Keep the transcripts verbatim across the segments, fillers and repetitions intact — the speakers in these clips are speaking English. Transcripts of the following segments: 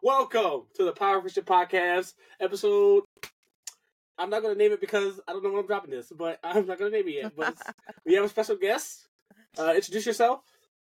Welcome to the Power Christian Podcast episode. I'm not going to name it because I don't know when I'm dropping this, but I'm not going to name it yet. But it's, we have a special guest. Uh, introduce yourself.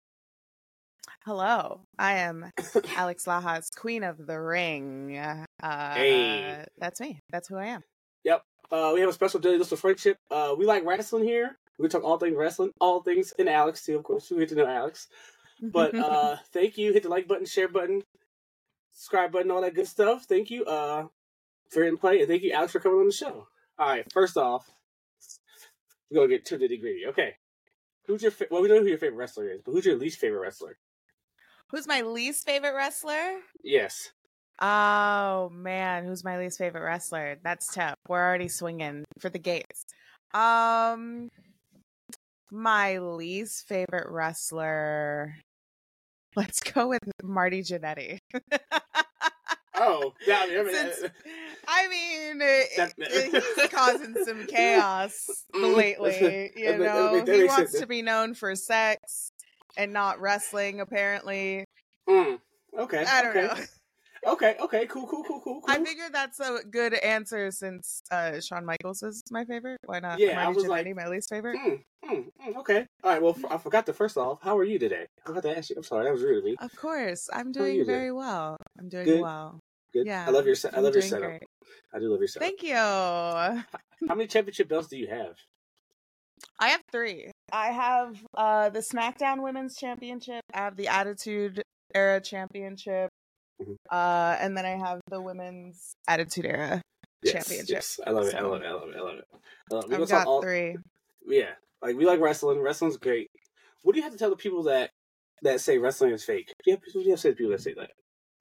Hello, I am Alex Lajas, Queen of the Ring. Uh, Hey. That's me. That's who I am. Yep. Uh, we have a special daily list of friendship. Uh, we like wrestling here. We talk all things wrestling, all things in Alex too, of course. We get to know Alex. But uh, thank you. Hit the like button, share button, subscribe button, all that good stuff. Thank you uh, for hitting play, and thank you, Alex, for coming on the show. All right, first off, we're going to get to the nitty-gritty. Okay. Who's your fa- well, we know who your favorite wrestler is, but who's your least favorite wrestler? Who's my least favorite wrestler? Yes. Oh, man. Who's my least favorite wrestler? That's tough. We're already swinging for the gates. Um, My least favorite wrestler... Let's go with Marty Jannetty. Oh, yeah. I mean, Since, I mean, it, it, he's causing some chaos lately. You know, he wants to be known for sex and not wrestling, apparently. Mm, okay. I don't okay. know. Okay, okay, cool, cool, cool, cool, cool. I figured that's a good answer since uh, Shawn Michaels is my favorite. Why not? Yeah, Marty I was Jannetty, like, my least favorite. Mm, mm, mm, okay. All right, well, f- I forgot the first off. How are you today? I forgot to ask you. I'm sorry, that was rude of me. Of course, I'm How are you doing today? very well. I'm doing Good? well. Good? Yeah, I love your se- I I'm love your doing setup. great. I do love your setup. Thank you. How many championship belts do you have? I have three. I have uh, the SmackDown Women's Championship. I have the Attitude Era Championship. Mhm. Uh, and then I have the Women's Attitude Era Yes, Championship. yes. I love it. I So- love it. I love it. I love it. Uh, we I've gonna talk got all- three. Yeah, like we like wrestling. Wrestling's great. What do you have to tell the people that that say wrestling is fake? Do you have, what do you have to say to people that say that?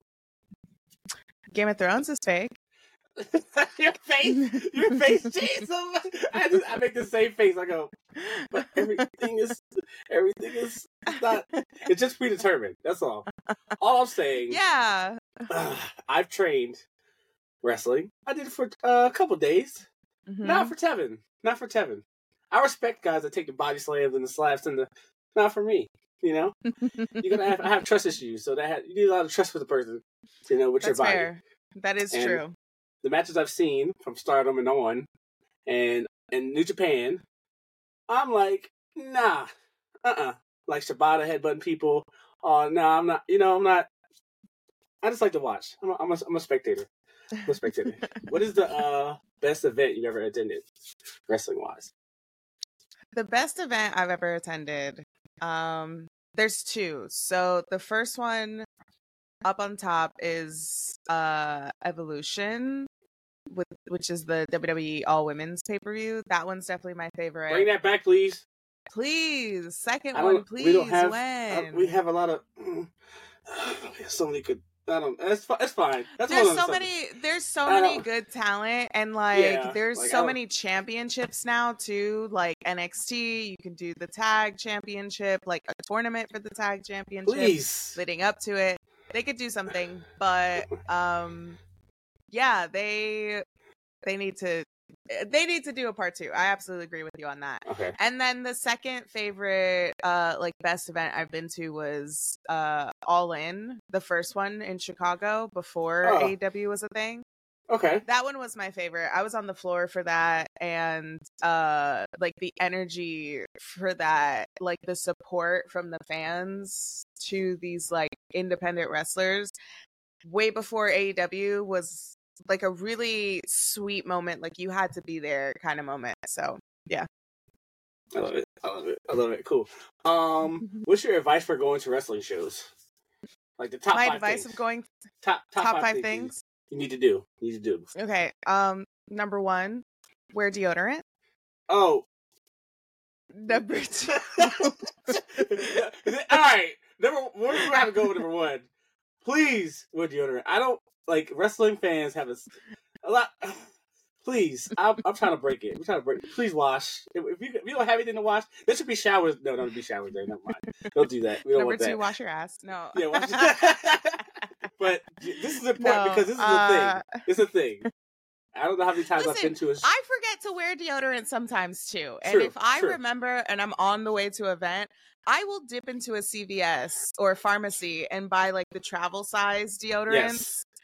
Game of Thrones is fake. Your face, your face, Jesus! I, just, I make the same face. I go, but everything is, everything is not. It's just predetermined. That's all. All I'm saying. Yeah. Uh, I've trained wrestling. I did it for uh, a couple days. Mhm. Not for Tevin. Not for Tevin. I respect guys that take the body slams and the slaps and the. Not for me. You know, you're gonna have. I have trust issues, so that ha- you need a lot of trust with the person. You know, with That's your body. fair. That is And true. The matches I've seen from Stardom and on, and and New Japan, I'm like, nah, uh, uh like Shibata headbutting people. Oh, uh, nah, I'm not. You know, I'm not. I just like to watch. I'm a, I'm a, I'm a spectator. I'm a spectator. What is the uh, best event you've ever attended, wrestling wise? The best event I've ever attended. Um, there's two. So the first one up on top is uh Evolution, with which is the W W E All Women's pay per view. That one's definitely my favorite. Bring that back, please. Please, second I one, don't. please. We don't have. when? Uh, we have a lot of. Mm, so many good. I don't. That's fi- It's fine. That's There's one so of the many. There's so I many don't- good talent, and like Yeah, there's like, I so don't- many championships now too. Like N X T, you can do the tag championship, like a tournament for the tag championship. Please. Leading up to it, they could do something, but um, yeah, they they need to they need to do a part two. I absolutely agree with you on that. Okay. And then the second favorite, uh, like best event I've been to was uh, All In, the first one in Chicago before Oh. A E W was a thing. Okay. That one was my favorite. I was on the floor for that, and uh, like the energy for that, like the support from the fans to these like independent wrestlers, way before A E W was like a really sweet moment. Like you had to be there kind of moment. So yeah. I love it. I love it. I love it. Cool. Um, what's your advice for going to wrestling shows? Like the top My five advice things. of going top top, top five, five things, things. You, you need to do. You need to do. Okay. Um, number one, wear deodorant. Oh. Number two. All right. Number one. We have to go with number one. Please wear deodorant. I don't like wrestling fans have a, a lot. Please, I'm, I'm trying to break it. I'm trying to break it. Please wash. If, if, you, if you don't have anything to wash, there should be showers. No, don't be showers there. Never mind. Don't do that. We don't Number want two, that. wash your ass. No. Yeah, wash. But this is important No, because this is a uh, thing. It's a thing. I don't know how many times I've Listen, been to a. I forget to wear deodorant sometimes too. And True, if I true. remember and I'm on the way to an event, I will dip into a C V S or a pharmacy and buy like the travel size deodorants Yes,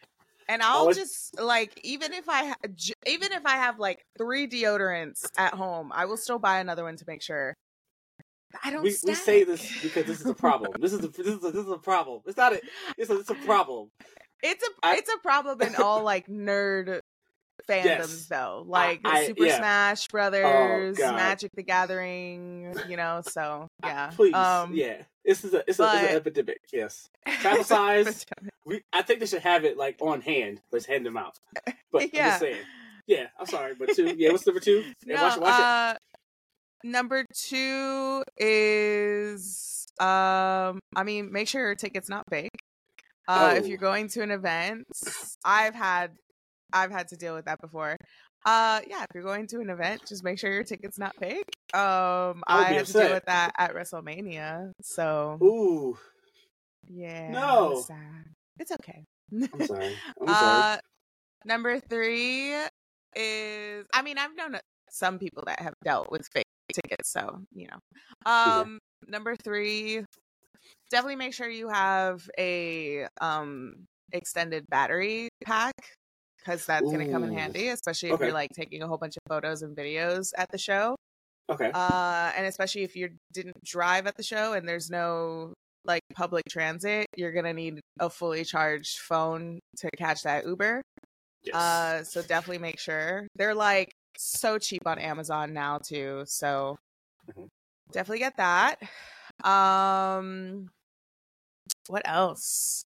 And I'll Always- just like even if I ha- j- even if I have like three deodorants at home, I will still buy another one to make sure I don't. We we say this because this is a problem. This is a this is a, this is a problem. It's not a it's a, it's a problem. It's a I- it's a problem in all like nerd fandoms Yes. though, like I- Super yeah. Smash Brothers, God. Magic the Gathering, you know. So yeah, Please, um, yeah. This is a it's, a it's but- an epidemic. Yes. Travel size. We, I think they should have it like on hand. Let's hand them out. But I'm Yeah. just saying. Yeah, I'm sorry, but two. Yeah, what's number two? Yeah, No, watch, watch it. uh, number two is um, I mean, make sure your ticket's not fake. Uh, if Oh. you're going to an event, I've had I've had to deal with that before. Uh, yeah, if you're going to an event, just make sure your ticket's not fake. Um, I would I be had to deal upset. with that at WrestleMania. So Ooh, yeah, No. it's sad. It's okay. I'm sorry. I'm sorry. Uh, number three is, I mean, I've known some people that have dealt with fake tickets, so you know. Um, number three, definitely make sure you have a um extended battery pack because that's gonna come in Ooh. handy, especially if Okay. you're like taking a whole bunch of photos and videos at the show. Okay. Uh, and especially if you didn't drive at the show and there's no like public transit, you're gonna need a fully charged phone to catch that Uber. Yes. Uh, so definitely make sure they're like so cheap on Amazon now too. So Mhm. definitely get that. Um, what else?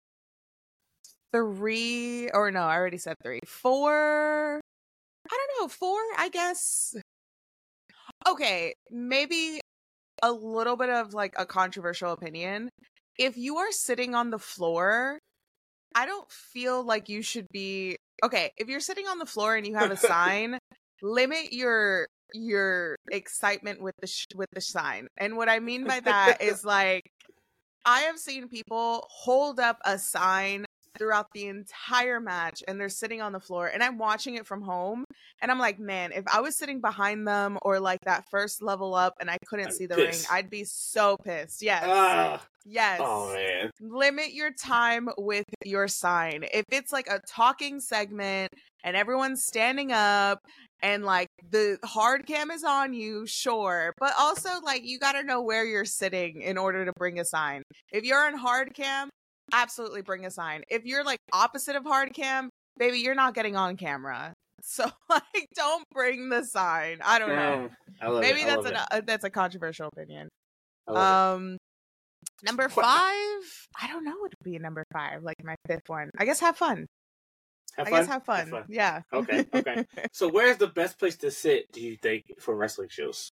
Three or no, I already said three. Four. I don't know. Four, I guess. Okay, maybe a little bit of like a controversial opinion. If you are sitting on the floor, I don't feel like you should be okay. If you're sitting on the floor and you have a sign, limit your your excitement with the sh- with the sign. And what I mean by that is like I have seen people hold up a sign throughout the entire match and they're sitting on the floor and I'm watching it from home and I'm like, man, if I was sitting behind them or like that first level up and I couldn't I'm see the pissed. ring, I'd be so pissed. Yes. Ah. Yes. Oh man. Limit your time with your sign. If it's like a talking segment and everyone's standing up and like the hard cam is on you, sure. But also like you got to know where you're sitting in order to bring a sign. If you're on hard cam, absolutely bring a sign. If you're like opposite of hard cam, baby, you're not getting on camera. So like don't bring the sign. I don't know. Mm, I love Maybe it. I that's love an, it. uh, that's a controversial opinion. I love Um Number Qu- five, I don't know what would be number five, like my fifth one. I guess have fun. it. Have I fun? guess have fun. Yeah. Okay, okay. So where's the best place to sit, do you think, for wrestling shows?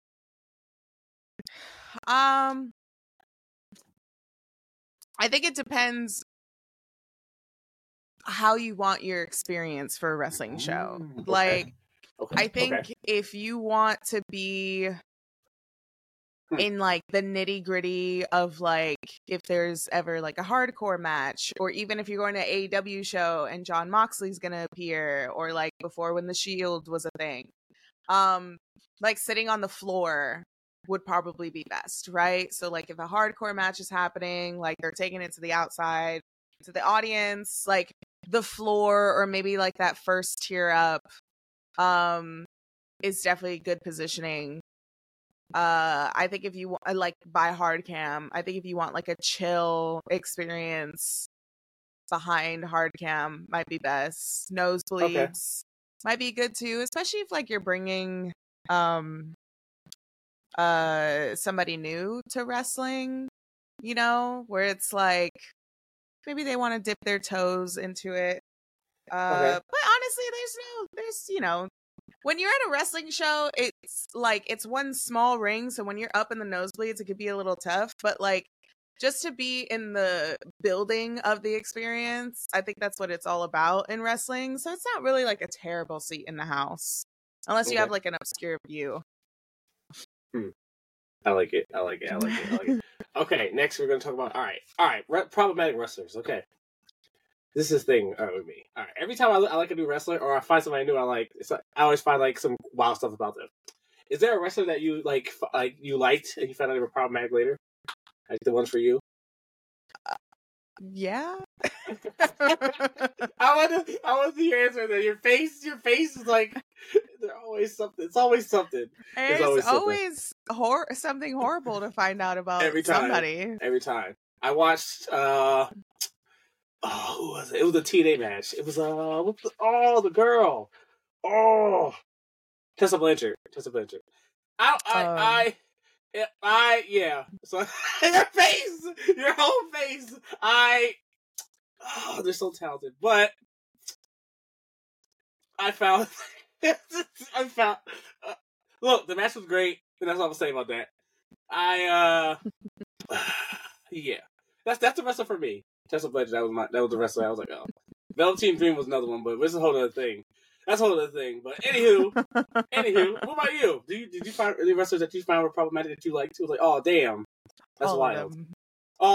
um, I think it depends how you want your experience for a wrestling show. Mm, okay. Like, Okay. I think okay. if you want to be Hmm. in like the nitty gritty of like if there's ever like a hardcore match, or even if you're going to A E W show and John Moxley's gonna appear, or like before when the Shield was a thing, um, like sitting on the floor would probably be best, right? So like if a hardcore match is happening, like they're taking it to the outside, to the audience, like the floor or maybe like that first tier up, um, is definitely good positioning. Uh, I think if you want, like by hard cam, I think if you want like a chill experience behind hard cam might be best. Nosebleeds might be good too, especially if like you're bringing um uh somebody new to wrestling, you know, where it's like maybe they want to dip their toes into it. Uh, Okay. but honestly, there's no, there's you know. When you're at a wrestling show, it's like it's one small ring, so when you're up in the nosebleeds, it could be a little tough. But like, just to be in the building of the experience, I think that's what it's all about in wrestling. So it's not really like a terrible seat in the house, unless you Okay. have like an obscure view. I like it. I like it. I like it. I like it. Okay, next we're gonna talk about. All right, all right. Re- problematic wrestlers. Okay, this is the thing uh, with me. All right, every time I, I like a new wrestler or I find somebody new I like, it's like, I always find like some wild stuff about them. Is there a wrestler that you like, f- like you liked and you found out they were problematic later? Like the ones for you? Yeah. I want to, I want to hear your answer. That your face, your face is like, there's always something. It's always something. There's There's always, always hor- something horrible to find out about every time. somebody. Every time. I watched. uh Oh, who was it? It was a T N A match. It was uh, what's the, oh, the girl. Oh, Tessa Blanchard. Tessa Blanchard. I, I, Um. I, I, I, yeah. So your face, your whole face. I. Oh, they're so talented, but I found. I found. Uh, look, the match was great, and that's all I'm saying about that. I. uh Yeah, that's that's the wrestler for me. Tessa Blanchard, that was my that was the wrestler. I was like, oh, Velveteen Dream was another one, but this is a whole other thing. That's a whole other thing. But anywho, anywho, what about you? Do you did you find any wrestlers that you found were problematic that you liked too? Like, oh damn, that's All of wild. them. Oh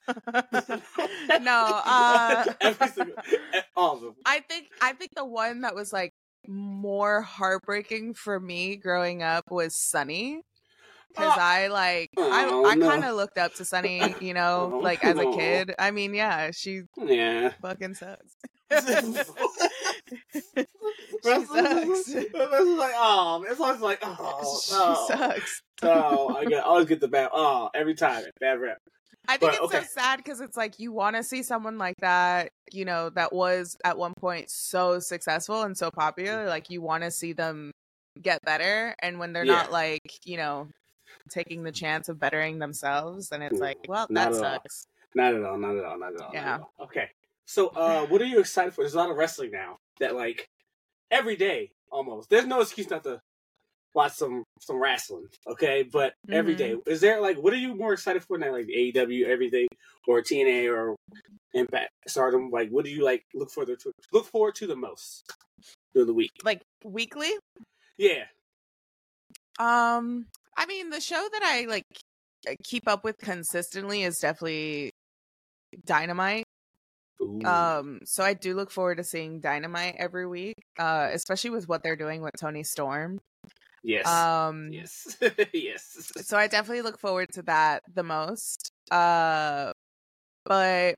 No, uh, every single, all of them. I think I think the one that was like more heartbreaking for me growing up was Sunny. Because Oh. I like Oh, I I no. kind of looked up to Sunny, you know, Oh, like as a no. kid. I mean, yeah, she Yeah. fucking sucks. She She sucks. It's like, oh, it's always like, oh, She oh, sucks. oh, I get, I always get the bad, oh, every time, bad rep. I think But, it's okay. so sad because it's like you want to see someone like that, you know, that was at one point so successful and so popular. Like you want to see them get better, and when they're Yeah. not like, you know, taking the chance of bettering themselves, then it's Mm, like, well, not that at all. sucks. Not at all, not at all, not at all. Yeah. Not at all. Okay. So, uh, what are you excited for? There's a lot of wrestling now that, like, every day almost. There's no excuse not to watch some some wrestling, okay? But every day, Mm-hmm. is there like, what are you more excited for now? Like A E W, everything, or T N A, or Impact, Stardom? Like, what do you like look for the look forward to the most during the week? Like weekly. Yeah. Um, I mean, the show that I like keep up with consistently is definitely Dynamite. Ooh. Um, so I do look forward to seeing Dynamite every week, uh, especially with what they're doing with Tony Storm. Yes. Um, yes. yes. so I definitely look forward to that the most. Uh, but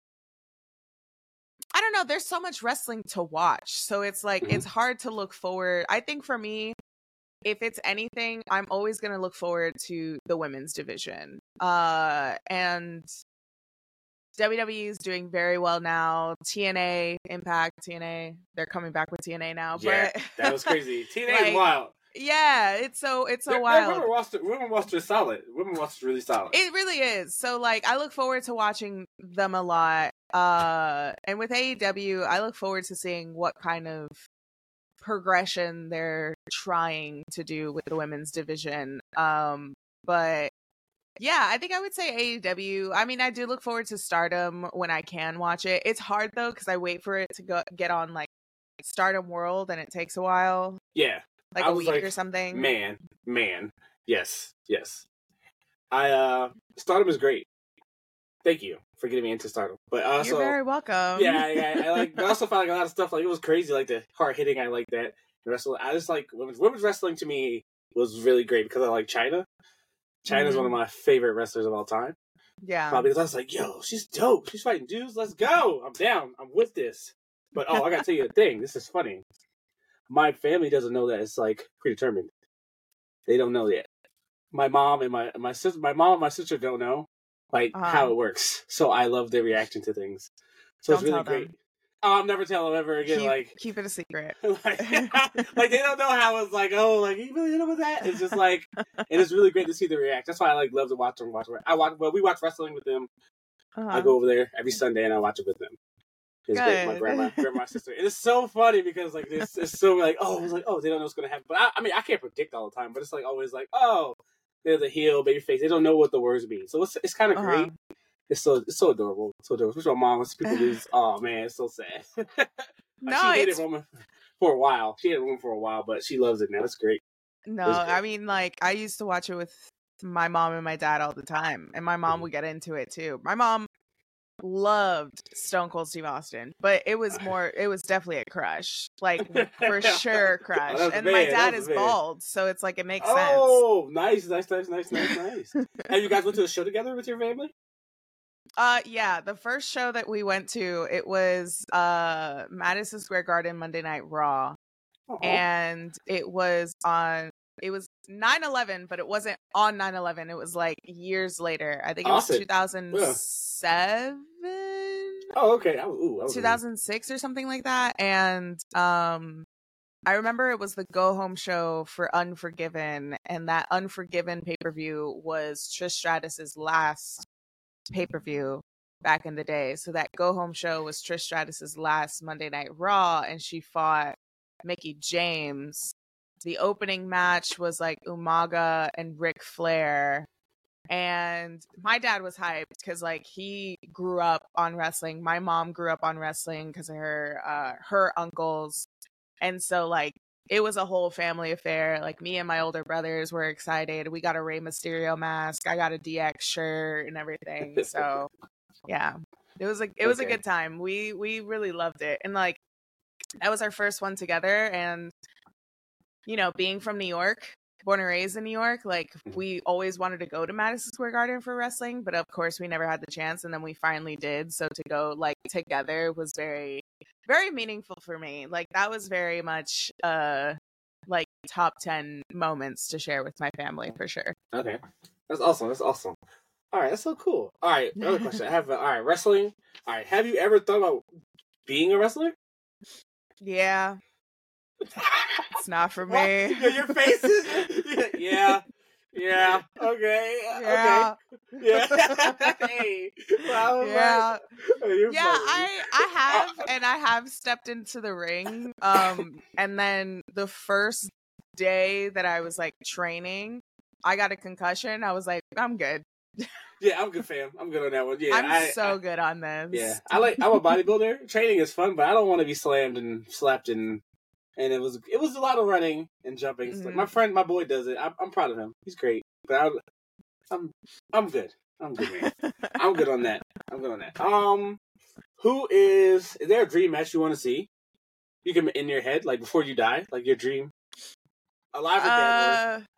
I don't know. There's so much wrestling to watch, so it's like Mhm. it's hard to look forward. I think for me, if it's anything, I'm always gonna look forward to the women's division. Uh, and W W E is doing very well now. T N A, Impact, T N A, they're coming back with T N A now. Yeah, but that was crazy. T N A is like, wild. Yeah, it's so it's so Their, their wild. women roster, women roster is solid. Women roster is really solid. It really is. So like I look forward to watching them a lot. Uh and with A E W, I look forward to seeing what kind of progression they're trying to do with the women's division. Um but yeah, I think I would say A E W. I mean, I do look forward to Stardom when I can watch it. It's hard though cuz I wait for it to go get on like Stardom World and it takes a while. Yeah. Like I a was week like, or something. Man, man. Yes, yes. I uh Stardom is great. Thank you for getting me into Stardom. But also, You're very welcome. yeah, I, I like. But I also found like a lot of stuff. Like it was crazy, like the hard hitting. I like that. The wrestling. I just like women's women's wrestling. To me, was really great because I like China. China's Mhm. one of my favorite wrestlers of all time. Yeah. Probably because I was like, yo, she's dope. She's fighting dudes. Let's go. I'm down. I'm with this. But oh, I gotta tell you a thing. This is funny. My family doesn't know that it's like predetermined. They don't know yet. My mom and my my sister, my mom and my sister don't know like Uh-huh. how it works. So I love their reaction to things. So Don't it's really tell great. them. Oh, I'll never tell them ever again. Keep, like, keep it a secret. like, like they don't know how it's like. Oh, like you really know about that? It's just like, and it's really great to see the react. That's why I like love to watch them. Watch. I watch. Well, we watch wrestling with them. Uh-huh. I go over there every Sunday and I watch it with them. It's great. My Good. grandma, grandma, sister. And it's so funny because like this, it's so like oh, it's like oh, they don't know what's gonna happen. But I, I mean, I can't predict all the time. But it's like always like oh, they're the heel, baby face. They don't know what the words mean. So it's it's kind of Uh-huh. great. It's so it's so adorable. So adorable. Especially my mom. When people lose, oh man, it's so sad. Like, No, she hated it's Roman for a while. She hated Roman for a while, but she loves it now. It's great. no. It's great. I mean, like I used to watch it with my mom and my dad all the time, and my mom Mhm. would get into it too. My mom loved Stone Cold Steve Austin, but it was more. It was definitely a crush, like for sure, crush. That's And bad. my dad That's is bad. bald, so it's like it makes sense. Oh, nice, nice, nice, nice, nice, nice. Have you guys went to a show together with your family? Uh yeah, the first show that we went to, it was uh Madison Square Garden Monday Night Raw. Uh-oh. And it was on it was nine eleven, but it wasn't on nine eleven. It was like years later. I think it was Awesome. two thousand seven. Oh, okay. I, ooh, I was two thousand six or something like that. And um I remember it was the go home show for Unforgiven, and that Unforgiven pay-per-view was Trish Stratus's last pay-per-view back in the day. So that go home show was Trish Stratus's last Monday Night Raw, and she fought Mickie James. The opening match was like Umaga and Ric Flair. And my dad was hyped because like he grew up on wrestling. My mom grew up on wrestling because of her uh her uncles. And so like it was a whole family affair. Like me and my older brothers were excited. We got a Rey Mysterio mask. I got a D X shirt and everything. So yeah. It was a it was okay. a good time. We we really loved it. And like that was our first one together. And you know, being from New York, born and raised in New York, like we always wanted to go to Madison Square Garden for wrestling, but of course we never had the chance, and then we finally did. So to go like together was very, very meaningful for me. Like that was very much uh like top ten moments to share with my family for sure. Okay, that's awesome. That's awesome. All right, that's so cool. All right, another question. I have uh, all right, wrestling. All right, have you ever thought about being a wrestler? Yeah. It's not for me. Your face is yeah, yeah. Okay, yeah. okay, yeah. Hey, well, yeah, like, yeah. I I have and I have stepped into the ring. Um, and then the first day that I was like training, I got a concussion. I was like, I'm good. Yeah, I'm good, fam. I'm good on that one. Yeah, I'm I, so I, good on this. Yeah, I like. I'm a bodybuilder. Training is fun, but I don't want to be slammed and slapped and. And it was it was a lot of running and jumping. Mm-hmm. Like my friend, my boy does it. I'm, I'm proud of him. He's great. But I, I'm I'm good. I'm good, man. I'm good on that. I'm good on that. Um, who is? Is there a dream match you want to see? You can in your head, like before you die, like your dream. Alive or dead? Uh, or...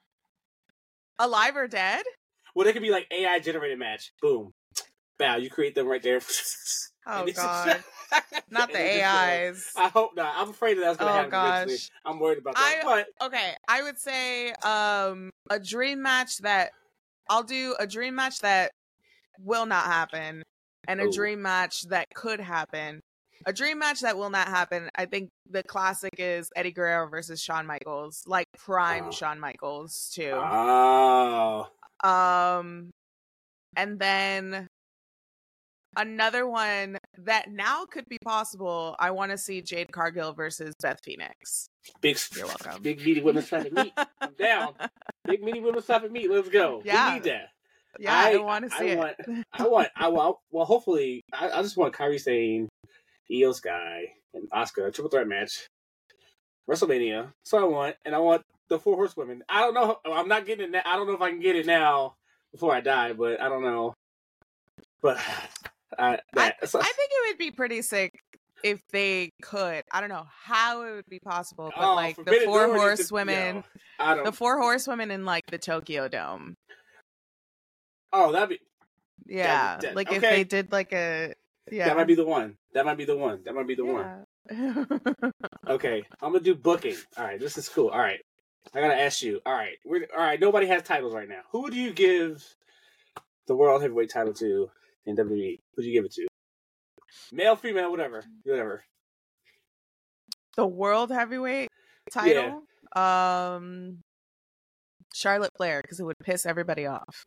Alive or dead? Well, it could be like A I generated match. Boom, bow. You create them right there. Oh God. Not the A Is. I hope not. I'm afraid that that's going to oh, happen gosh. eventually. I'm worried about that. I, but okay, I would say um, a dream match that I'll do a dream match that will not happen, and a Ooh. dream match that could happen. A dream match that will not happen. I think the classic is Eddie Guerrero versus Shawn Michaels, like prime oh. Shawn Michaels too. Oh. Um, and then. Another one that now could be possible. I want to see Jade Cargill versus Beth Phoenix. Big, You're welcome. Big meaty women's traffic meet. I'm down. Big meaty women's traffic meet. Let's go. Yeah. We need that. Yeah, I, I want to see I it. Want, I want. I want. Well, hopefully, I, I just want Kairi Sane, Io Sky, and Asuka triple threat match. WrestleMania. So I want, and I want the four horsewomen. I don't know. I'm not getting it now. I don't know if I can get it now before I die, but I don't know. But. Uh, I, I think it would be pretty sick if they could. I don't know how it would be possible, but oh, like the four horsewomen, the four horsewomen in like the Tokyo Dome. Oh, that'd be yeah. That'd be like okay. if they did like a yeah, that might be the one. That might be the one. That might be the yeah. one. Okay, I'm gonna do booking. All right, this is cool. All right, I gotta ask you. All right, we're all right. Nobody has titles right now. Who do you give the world heavyweight title to? In W W E, who'd you give it to? Male, female, whatever, whatever. The world heavyweight title, yeah. um, Charlotte Flair, because it would piss everybody off.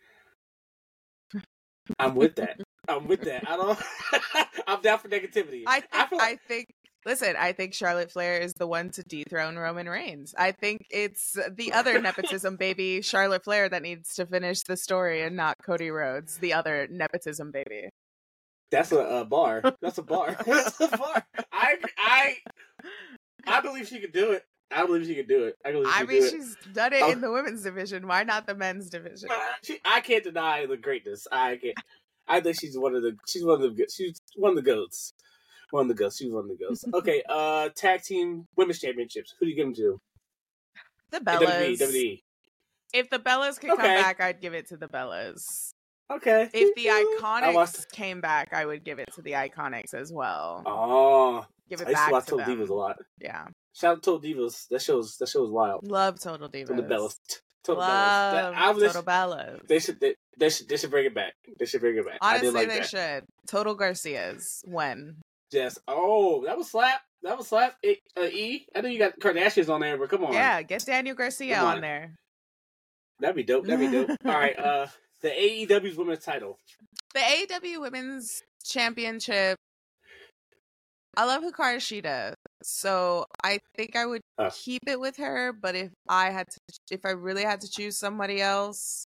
I'm with that. I'm with that. I don't. I'm down for negativity. I think, I, feel like... I think. Listen, I think Charlotte Flair is the one to dethrone Roman Reigns. I think it's the other nepotism baby, Charlotte Flair, that needs to finish the story and not Cody Rhodes, the other nepotism baby. That's a, a bar. That's a bar. That's a bar. I, I, I believe she could do it. I believe she could do it. I, believe she I mean, do she's it. done it oh. in the women's division. Why not the men's division? She, I can't deny the greatness. I can't. I think she's one of the. She's one of the. She's one of the goats. One of the ghosts. She's one of the ghosts. Okay, uh, tag team women's championships. Who do you give them to? The Bellas. W W E, W W E. If the Bellas could okay. come back, I'd give it to the Bellas. Okay. If the I watched. Iconics came back, I would give it to the Iconics as well. Oh, Give it I used back to watch to Total them. Divas a lot. Yeah. Shout out to Total Divas. That show's that show's wild. Love Total Total Divas. Bellas. Total Love Bellas. That, I, Total Bellas. They should they, they should they should bring it back. They should bring it back. Honestly, I did like they that. should. Total Garcias. When? Yes. Oh, that was slap. That was slap. E, uh, e. I know you got Kardashians on there, but come on. Yeah, get Daniel Garcia on. on there. That'd be dope. That'd be dope. All right. Uh, the A E W's Women's Title. The A E W Women's Championship. I love Hikaru Shida, so I think I would uh. keep it with her. But if I had to, if I really had to choose somebody else,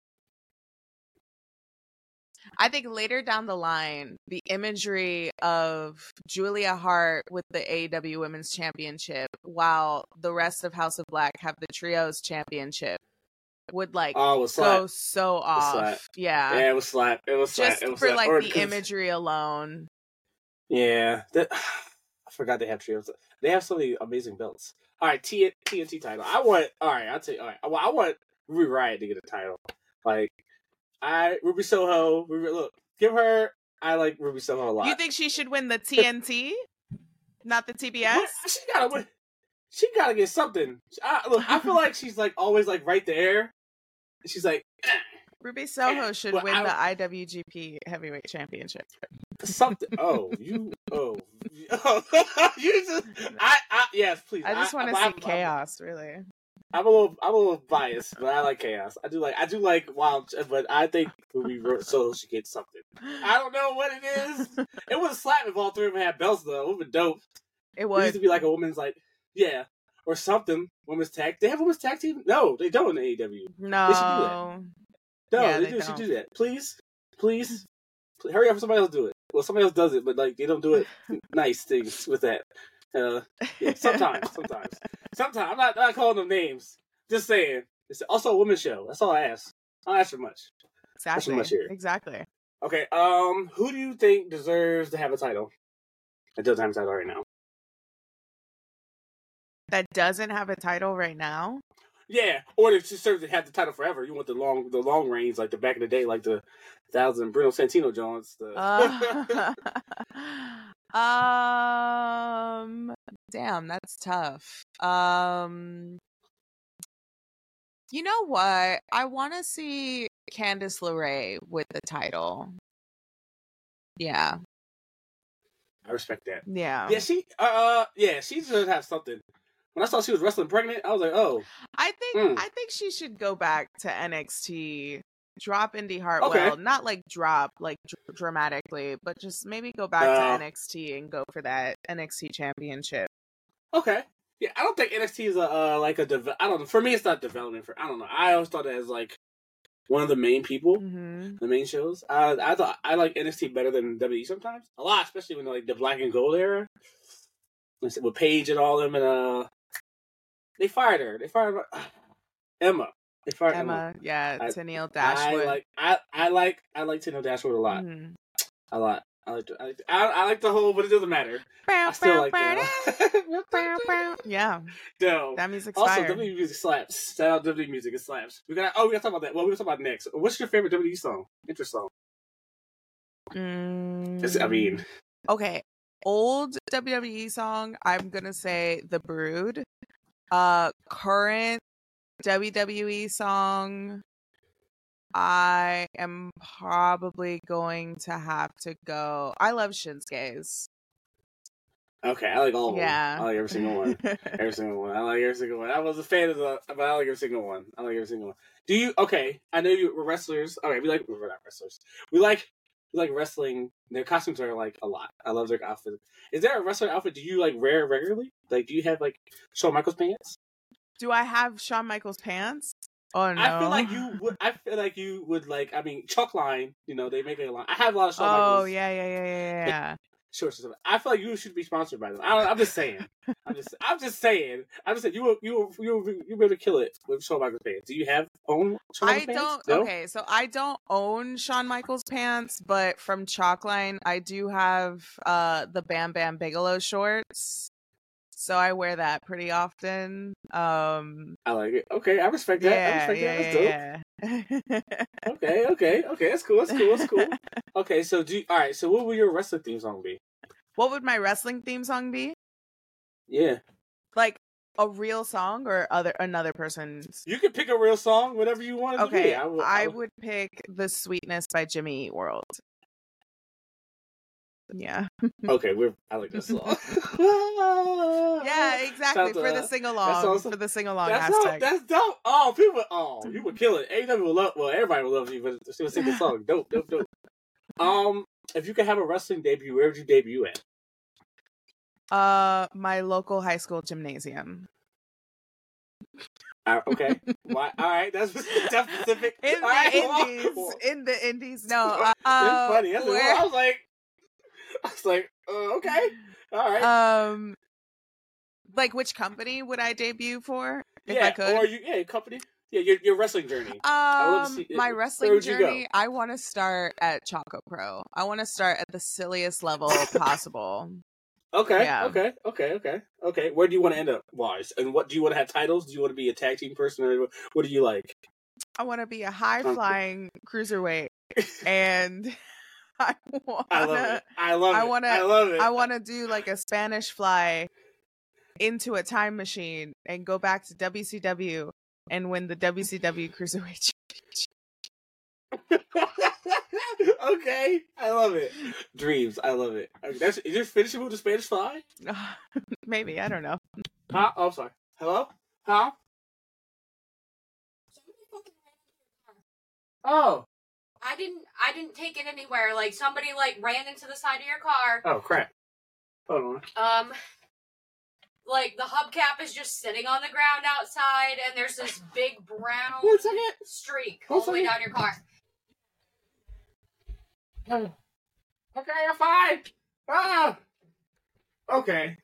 I think later down the line, the imagery of Julia Hart with the A E W Women's Championship, while the rest of House of Black have the Trios Championship, would like oh, go so off. Yeah, yeah, it was slap. It was slap. Just it was for slap. like or, the imagery alone. Yeah, that, I forgot they have trios. They have so many amazing belts. All right, T N T title. I want. All right, I'll tell you. All right, well, I want Ruby Riott to get a title. Like, I Ruby Soho. Ruby, look, give her. I like Ruby Soho a lot. You think she should win the T N T, not the T B S? She gotta win. She gotta get something. I, look, I feel like she's like always like right there. She's like eh, Ruby Soho should well, win I, the I W G P Heavyweight Championship. Something. Oh, you. Oh, oh you just. I. I. Yes, please. I just want to see I'm, chaos. I'm, really. I'm a little. I'm a little biased, but I like chaos. I do like. I do like wild, but I think Ruby Soho should get something. I don't know what it is. It would slap if all three of them had belts though. It would be dope. It would. It used to be like a woman's like. Yeah, or something. Women's tag. They have women's tag team? No, they don't in A E W. No. They should do that. No, yeah, they, they do, don't. should do that. Please, please, please, hurry up. Somebody else do it. Well, somebody else does it, but like they don't do it nice things with that. Uh, yeah, sometimes, sometimes, sometimes. I'm not, not calling them names. Just saying. It's also a women's show. That's all I ask. I don't ask for much. Exactly. For much here. Exactly. Okay. Um, who do you think deserves to have a title? It doesn't have a title right now. That doesn't have a title right now? Yeah, or they deserve to have the title forever. You want the long, the long reigns like the back in the day, like the thousand Bruno Santino Jones. The... uh, um, damn, that's tough. Um, you know what? I want to see Candice LeRae with the title. Yeah, I respect that. Yeah, yeah, she, uh, yeah, she should have something. When I saw she was wrestling pregnant, I was like, "Oh." I think mm. I think she should go back to N X T, drop Indy Hartwell, okay. Not like drop like dr- dramatically, but just maybe go back uh, to N X T and go for that N X T championship. Okay, yeah, I don't think N X T is a uh, like a de- I don't know. For me, it's not development. For I don't know. I always thought it as like one of the main people, mm-hmm. the main shows. I I thought I like N X T better than W W E sometimes. A lot, especially when like the Black and Gold era with Paige and all them and uh. They fired her. They fired uh, Emma. They fired Emma. Emma. Yeah, I, Tenille Dashwood. I like. I, I like. I like Tenille Dashwood a lot. Mm-hmm. A lot. I like. I like, I, I like the whole, but it doesn't matter. I still like that. Yeah. No. That music's also, fire. W W E music slaps. Shout out W W E music. It slaps. We got. Oh, we got to talk about that. Well, we got to talk about next. What's your favorite W W E song? Interest song. Mm. I mean. Okay. Old W W E song. I'm gonna say The Brood. Uh, current W W E song, I am probably going to have to go. I love Shinsuke's. Okay, I like all of yeah. them. I like every single one. Every single one. I like every single one. I was a fan of the, but I like every single one. I like every single one. Do you? Okay, I know you were wrestlers. Okay, we like we're not wrestlers. We like we like wrestling. Their costumes are like a lot. I love their outfits. Is there a wrestler outfit? Do you like wear regularly? Like, do you have like Shawn Michaels pants? Do I have Shawn Michaels pants? Oh no! I feel like you would. I feel like you would like. I mean, Chuck line. You know, they make a line. I have a lot of Shawn oh, Michaels. Oh yeah, yeah, yeah, yeah, yeah. Shorts and stuff. I feel like you should be sponsored by them. I don't, I'm just saying. I'm just. I'm just saying. I'm just saying. You will. You will. You will. You be able to kill it with Shawn Michaels pants. Do you have own Shawn Michaels I pants? don't. No? Okay, so I don't own Shawn Michaels pants, but from Chalkline, I do have uh the Bam Bam Bigelow shorts. so I wear that pretty often. Um, I like it. Okay, I respect that. yeah, I respect yeah, that. That's dope. yeah, yeah. Okay, okay, okay. That's cool. That's cool. That's cool. Okay, so do you, all right. So what will your wrestling theme song be? What would my wrestling theme song be? Yeah, Like a real song or other another person's? you can pick a real song, whatever you want it to Okay, be. I, will, I I would pick "The Sweetness" by Jimmy Eat World. Yeah. Okay, we're. I like this song. Yeah, exactly. To, For the uh, sing that's along. awesome. For the sing along That's hashtag. dope. That's dope. Oh, people. Oh, you would kill it. A E W will love. Well, everybody will love you, but she would sing the song. Dope, dope, dope. Um, if you could have a wrestling debut, where would you debut at? Uh, my local high school gymnasium. Uh, okay. Why? All right. That's, that's specific. In All the right, indies. well, In the indies. No. Uh, that's funny. That's where, I was like, I was like, uh, okay. All right. um, like which company would I debut for if yeah, I could? or you, yeah, your company. Yeah, your your wrestling journey. I would love to Um, see my where wrestling would you go? journey, I want to start at Choco Pro. I want to start at the silliest level possible. Okay, Yeah. okay, okay, okay, okay. Where do you want to end up, wise? And what do you want to have titles? Do you want to be a tag team person, or what do you like? I want to be a high flying cruiserweight, and I want I love it. I love I it. wanna- I love it. I want to do like a Spanish fly into a time machine and go back to W C W and win the W C W Cruiserweight Okay, I love it. Dreams, I love it. That's is your finishing move the Spanish fly? Championship. Maybe, I don't know. Huh? Oh, sorry. Hello? Huh? Oh. I didn't. I didn't take it anywhere. Like somebody like ran into the side of your car. Oh crap. Hold on. Um, like the hubcap is just sitting on the ground outside, and there's this big brown One second. streak One all the way second. down your car. Okay, I'm fine. Ah. Okay.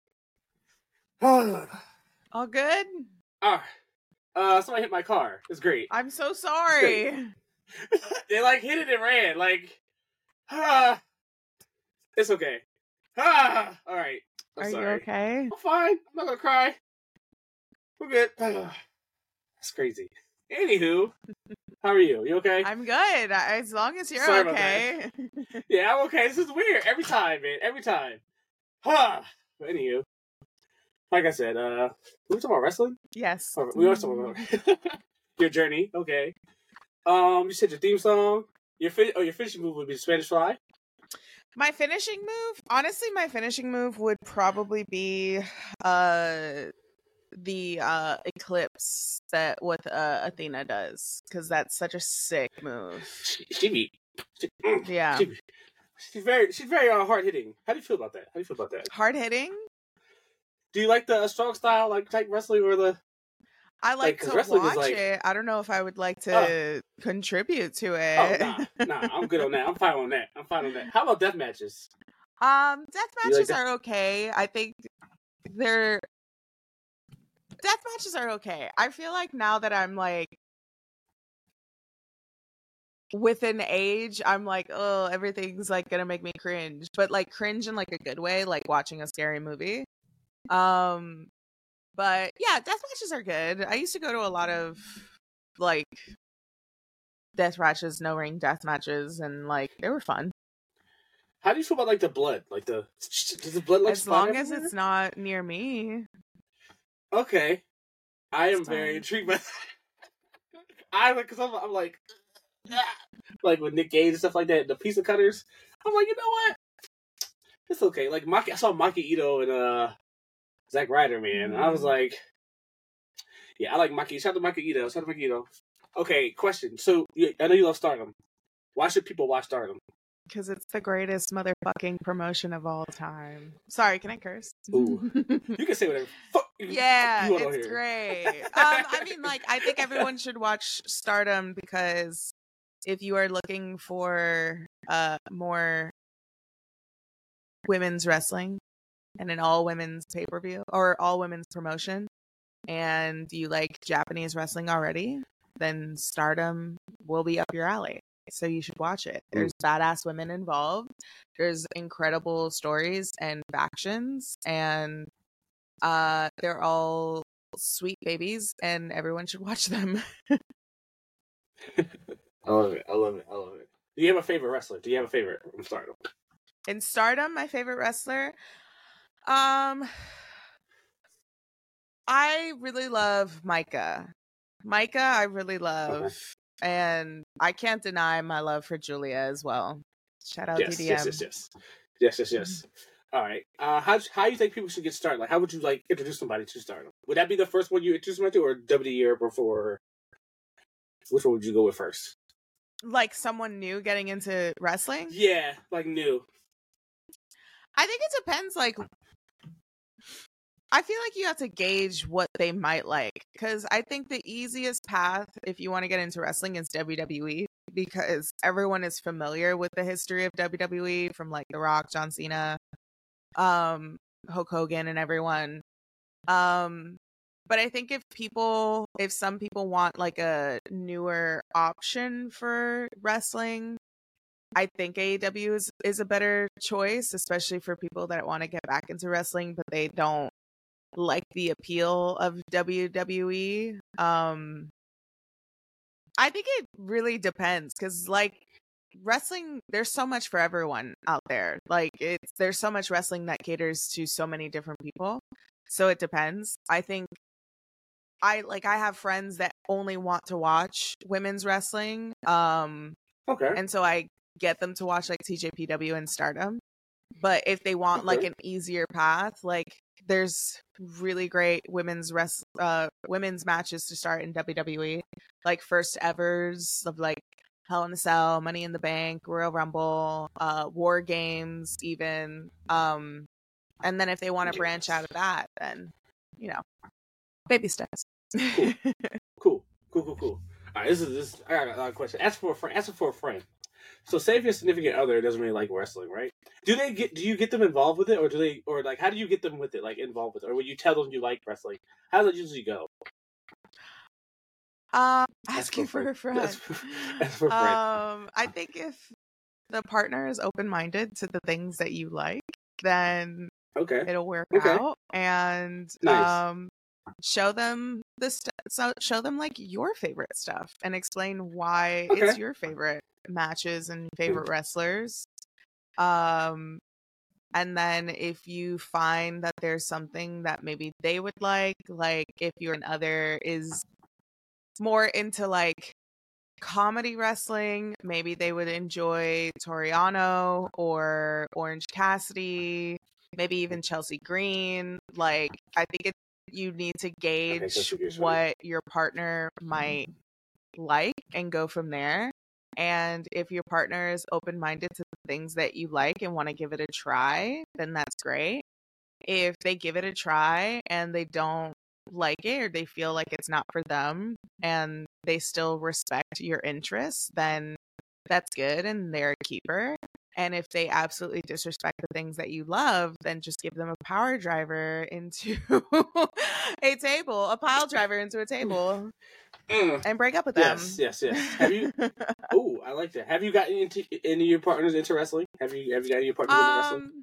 Oh. All good? Ah. Uh, somebody hit my car. It's great. I'm so sorry. They like hit it and ran. Like, ah. It's okay. Ah. All right. I'm Are sorry. you okay? I'm fine. I'm not gonna cry. We're good. That's crazy. Anywho, how are you? You okay? I'm good. I- As long as you're Sorry about okay. Yeah, I'm okay. This is weird. Every time, man. Every time. Huh. But anywho, like I said, uh, we were talking about wrestling. Yes. Oh, we are talking about your journey. Okay. Um, you said your theme song. Your fi- oh, your finishing move would be the Spanish Fly. My finishing move, honestly, my finishing move would probably be uh the uh eclipse that what uh, Athena does, because that's such a sick move. She, she be. She, mm, Yeah. She be, she's very. She's very uh, hard hitting. How do you feel about that? How do you feel about that? Hard hitting. Do you like the uh, strong style, like type wrestling, or the? I like, Like, 'cause to wrestling is watch like- it. I don't know if I would like to contribute to Oh it. nah, nah. I'm good on that. I'm fine on that. I'm fine on that. How about death matches? Um, death You like matches that? are okay. I think they're death matches are okay. I feel like now that I'm like within age, I'm like, oh, everything's like gonna make me cringe, but like cringe in like a good way, like watching a scary movie. Um, but yeah, death matches are good. I used to go to a lot of like death matches, no ring death matches, and like they were fun. How do you feel about like the blood? Like the does the blood like As spot long as everywhere? it's not near me. Okay, I am It's very fine. intrigued by that. I like because I'm, I'm like, ah, like with Nick Gage and stuff like that, the pizza cutters. I'm like, you know what? It's okay. Like Maki, I saw Maki Ito and uh Zack Ryder, man. And I was Mhm. like, yeah, I like Maki. Shout out to Maki Ito. Shout out to Maki Ito. Okay, question. So you, I know you love Stardom. Why should people watch Stardom? Because it's the greatest motherfucking promotion of all time. Sorry, can I curse? Ooh. You can say whatever. Fuck you- Yeah, you want on it's here. great. um, I mean, like, I think everyone should watch Stardom because if you are looking for uh more women's wrestling and an all women's pay per view or all women's promotion, and you like Japanese wrestling already, then Stardom will be up your alley. So you should watch it. There's badass women involved. There's incredible stories and factions, and Uh, they're all sweet babies, and everyone should watch them. I love it. I love it. I love it. Do you have a favorite wrestler? Do you have a favorite from Stardom? In Stardom, my favorite wrestler, um, I really love Micah. Micah, I really love, Okay. and I can't deny my love for Julia as well. Shout out Yes, D D M. yes, yes, yes, yes, yes, yes. All right. Uh, how how do you think people should get started? Like, how would you like introduce somebody to Stardom? Would that be the first one you introduce them to, or W W E or before? Which one would you go with first? Like someone new getting into wrestling? Yeah, like new. I think it depends. Like, I feel like you have to gauge what they might like, because I think the easiest path if you want to get into wrestling is W W E, because everyone is familiar with the history of W W E from like The Rock, John Cena, um, Hulk Hogan, and everyone. Um, but I think if people, if some people want like a newer option for wrestling, I think A E W is, is a better choice, especially for people that want to get back into wrestling, but they don't like the appeal of W W E. Um, I think it really depends, because like wrestling, there's so much for everyone out there. Like it's there's so much wrestling that caters to so many different people. So it depends. I think I like I have friends that only want to watch women's wrestling. Um, Okay. and so I get them to watch like T J P W and Stardom. But if they want Okay. like an easier path, like there's really great women's rest uh women's matches to start in W W E, like first evers of like Hell in a Cell, Money in the Bank, Royal Rumble, uh War Games even. Um and then if they want to branch out of that, then you know, baby steps. Cool. Cool. Cool. Cool. Cool. All right. This is this. I got a question. Ask for a friend. Ask for a friend. So, say if your significant other doesn't really like wrestling, right? Do they get? Do you get them involved with it, or do they, or like, how do you get them with it, like involved with it, or when you tell them you like wrestling, how does it usually go? Um, Ask asking for a friend. Ask for, ask for a friend. Um, I think if the partner is open minded to the things that you like, then Okay. it'll work Okay. out. And Nice. um, show them the st- so show them like your favorite stuff and explain why Okay. it's your favorite matches and favorite wrestlers. Um, and then if you find that there's something that maybe they would like, like if your other is more into like comedy wrestling, maybe they would enjoy Toriano or Orange Cassidy, maybe even Chelsea Green. Like, I think it, you need to Okay, gauge Chelsea Green's funny. what your partner might like and go from there. And if your partner is open minded to the things that you like and want to give it a try, then that's great. If they give it a try and they don't like it, or they feel like it's not for them and they still respect your interests, then that's good and they're a keeper. And if they absolutely disrespect the things that you love, then just give them a power driver into a table, a pile driver into a table, Mm. and break up with Yes, them. yes, yes. Have you? Oh, I like that. Have you gotten into any of your partners into wrestling? Have you? Have you got any of your partners into wrestling? um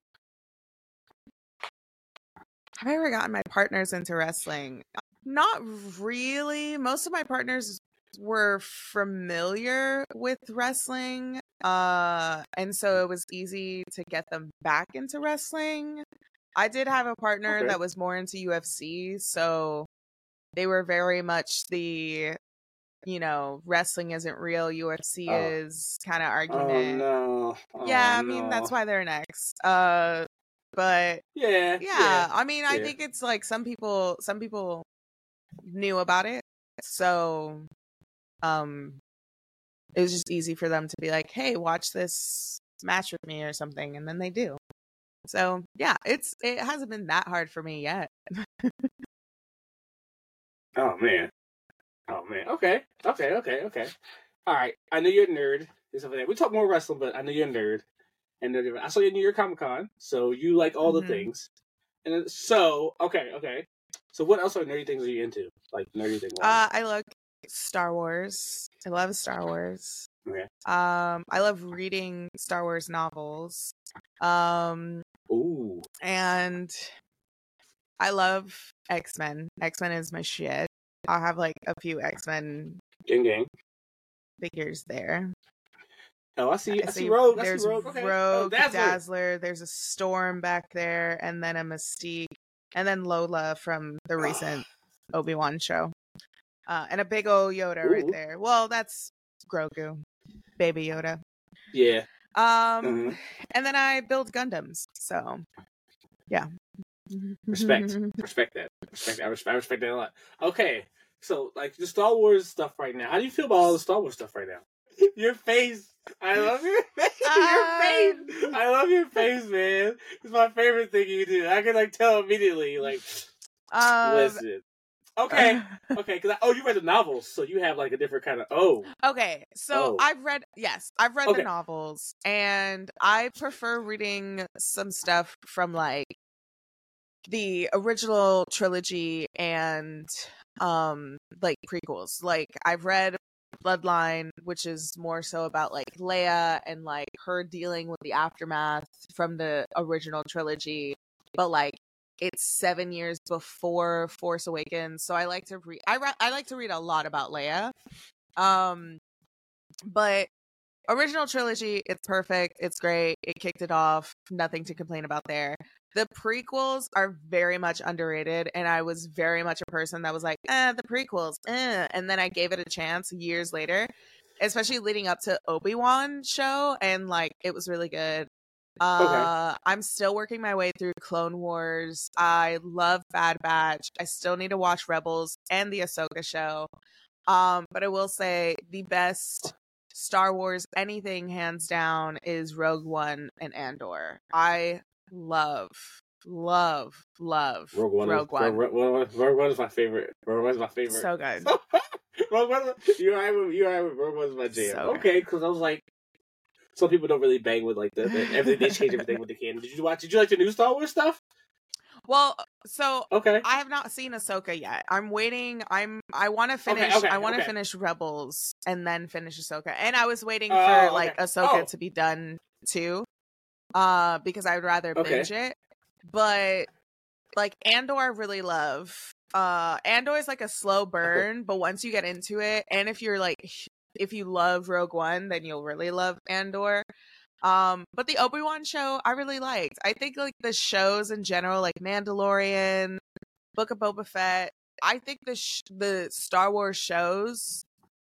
have I ever gotten my partners into wrestling? Not really. Most of my partners were familiar with wrestling, uh, and so it was easy to get them back into wrestling. I did have a partner Okay. that was more into U F C, so they were very much the, you know, wrestling isn't real, U F C Oh. is kind of Oh argument. no. Oh, Yeah, I no. mean, that's why they're next. Uh, but Yeah. yeah, Yeah. I mean, I yeah. think it's like some people, some people knew about it, so um, it was just easy for them to be like, "Hey, watch this match with me" or something, and then they do. So yeah, it's it hasn't been that hard for me yet. Oh man. Oh man. Okay. Okay. Okay. Okay. All right. I know you're a nerd and stuff like that. We talk more wrestling, but I know you're a nerd. And nerd- I saw you at New York Comic Con, so you like all Mhm. the things. And then- so, okay, okay. So, what else are nerdy things are you into? Like nerdy thing wise? Uh, I like Star Wars. I love Star Wars. Okay. Um, I love reading Star Wars novels. Um, Ooh. and I love X-Men. X-Men is my shit. I have like a few X-Men Gang gang. figures there. Oh, I see. I, I see see Rogue. I there's see Rogue. Okay. Rogue, Oh, Dazzler. Dazzler. There's a Storm back there, and then a Mystique, and then Lola from the recent Obi-Wan show, uh, and a big old Yoda right Ooh. there. Well, that's Grogu, baby Yoda. Yeah. Um, Uh-huh. and then I build Gundams. So, yeah. Respect. Respect that. Respect. I respect, I respect that a lot. Okay. So, like, the Star Wars stuff right now. How do you feel about all the Star Wars stuff right now? Your face. I love your face. Um, your face. I love your face, man. It's my favorite thing you do. I can, like, tell immediately, like, um, listen. Okay. Okay. Because, oh, you read the novels, so you have, like, a different kind of, oh. Okay, so Oh. I've read, yes, I've read Okay. the novels, and I prefer reading some stuff from, like, the original trilogy and um like prequels. Like I've read Bloodline, which is more so about like Leia and like her dealing with the aftermath from the original trilogy, but like it's seven years before Force Awakens. So I like to read I, re- I like to read a lot about Leia. Um but original trilogy, it's perfect, it's great, it kicked it off, nothing to complain about there. The prequels are very much underrated, and I was very much a person that was like, eh, the prequels, eh. And then I gave it a chance years later, especially leading up to Obi-Wan show, and like it was really good. Uh Okay. I'm still working my way through Clone Wars. I love Bad Batch. I still need to watch Rebels and the Ahsoka show. Um, but I will say the best Star Wars anything hands down is Rogue One and Andor. I love, love, love Rogue One. Rogue is, One. Rogue, Rogue, Rogue One is my favorite. Rogue One is my favorite. So good. Rogue One. You're right. With, you're right. With Rogue One is my jam. So okay, because I was like, some people don't really bang with like the, the everything. They change everything with the canon. Did you watch? Did you like the new Star Wars stuff? Well, so Okay. I have not seen Ahsoka yet. I'm waiting. I'm. I want to finish. Okay, okay, I want to okay. finish Rebels and then finish Ahsoka. And I was waiting Oh, for okay. like Ahsoka Oh. to be done too, uh, because I would rather Okay. binge it. But like Andor, I really love. Uh, Andor is like a slow burn, but once you get into it, and if you're like, if you love Rogue One, then you'll really love Andor. Um, but the Obi-Wan show, I really liked. I think like the shows in general, like Mandalorian, Book of Boba Fett, I think the sh- the Star Wars shows